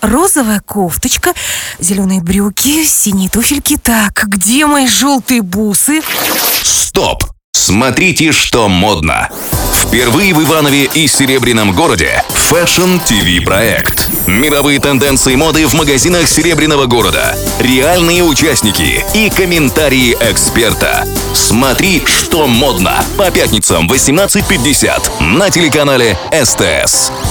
розовая кофточка, зеленые брюки, синие туфельки. Так, где мои желтые бусы? Стоп! Смотрите, что модно! Впервые в Иванове и Серебряном городе Fashion TV проект. Мировые тенденции моды в магазинах Серебряного города. Реальные участники и комментарии эксперта. Смотри, что модно. По пятницам в 18:50 на телеканале СТС.